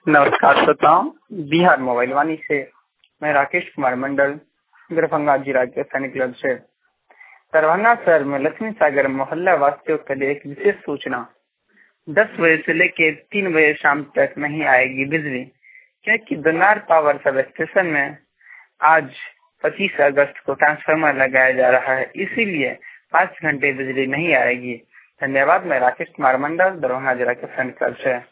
नमस्कार श्रोताओं, बिहार मोबाइल वाणी से मैं राकेश कुमार मंडल दरभंगा जिला के सैनिक क्लब से। दरभंगा शहर में लक्ष्मी सागर मोहल्ला वासियों के लिए एक विशेष सूचना। 10 बजे से लेकर 3 बजे शाम तक नहीं आएगी बिजली, क्योंकि दोनार पावर सब स्टेशन में आज 25 अगस्त को ट्रांसफार्मर लगाया जा रहा है, इसीलिए 5 घंटे बिजली नहीं आएगी। धन्यवाद। मैं राकेश कुमार मंडल दरभंगा जिला के सैनिक क्लब से।